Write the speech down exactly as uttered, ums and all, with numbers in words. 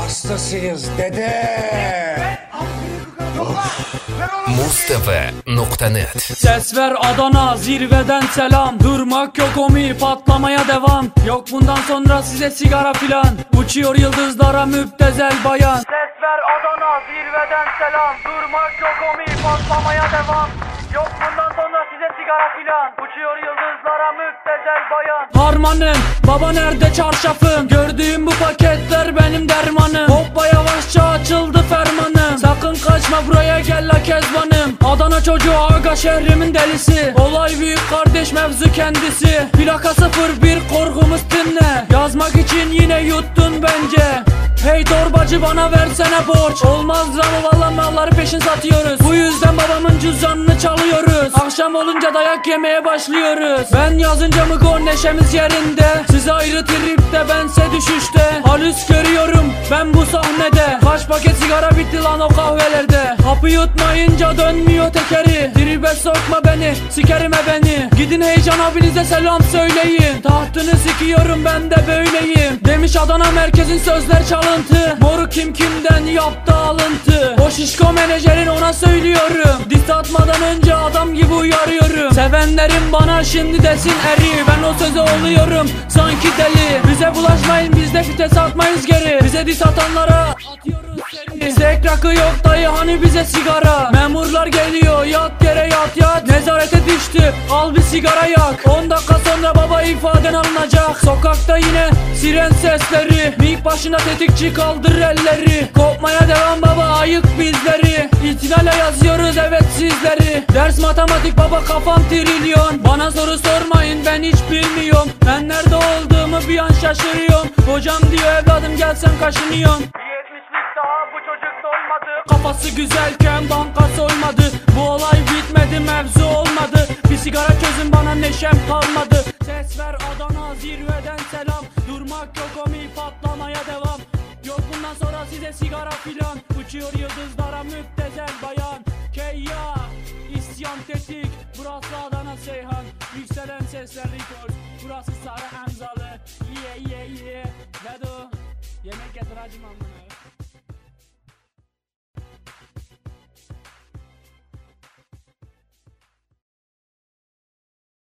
hastasıyız dede. Mustafa nokta net. Ses ver Adana, zirveden selam. Durmak yok omi, patlamaya devam. Yok bundan sonra size sigara filan. Uçuyor yıldızlara müptezel bayan. Ses ver Adana, zirveden selam. Durmak yok omi, patlamaya devam. Yok bundan sonra size sigara filan. Uçuyor yıldızlara müptezel bayan. Harmanım, baba nerede çarşafım? Gördüğüm bu paketler benim dermanım. Hoppa yavaşça açıldı fermanım. Sakın kaçma buraya gel la kezbanım. Adana çocuğu aga şehrimin delisi. Olay büyük kardeş mevzu kendisi. Plaka sıfır bir korkumuz dinle. Yazmak için yine yuttun bence. Hey torbacı bana versene borç. Olmaz ama valla malları peşin satıyoruz. Bu yüzden babamın cüzdanını çalıyoruz. Akşam olunca dayak yemeye başlıyoruz. Ben yazınca mı gol neşemiz yerinde. Siz ayrı tripte bense düşüşte. Halüs görüyorum ben bu sahnede. Kaç paket sigara bitti lan o kahvelerde. Hapı yutmayınca dönmüyor tekeri. Tribe sokma beni, sikerime beni. Gidin Heyecan abinize selam söyleyin. Tahtını sikiyorum ben de böyleyim. Demiş Adana merkezin sözler çalıntı. Moru kim kimden yaptı alıntı. O şişko menajerin ona söylüyorum. Diss atmadan önce adam gibi uyarıyorum. Sevenlerim bana şimdi desin eri. Ben o söze oluyorum sanki deli. Bize bulaşmayın biz de vites atmayız geri. Bize diss atanlara atıyoruz seri. Sek rakı yok dayı hani bize sigara. Memurlar geliyor yat yere yat yat. Nezarete düştü al bir sigara yak. On dakika sonra baba ifaden alınacak. Sokakta yine siren sesleri. Mik başına tetikçi kaldır elleri. Kopmaya devam baba ayık bizleri. İtinale yazıyoruz evet sizleri. Ders matematik baba kafam trilyon. Bana soru sormayın ben hiç bilmiyorum. Ben nerede olduğumu bir an şaşırıyorum. Hocam diyor evladım gel sen kaşınıyorsun. yetmişlik daha bu çocuk dolmadı. Kafası güzelken banka soymadı. Bu olay bitmedi mevzu olmadı. Bir sigara çözün bana neşem kalmadı. Ses ver Adana zirveden selam. Durmak yok omi patlamaya devam. Yok bundan sonra size sigara filan. Uçuyor yıldızlara müptezel bayan. Keyya isyan tetik. Burası Adana Seyhan. Yükselen sesler rekord. Burası Sarı Emzalı. Yeah yeah yeah.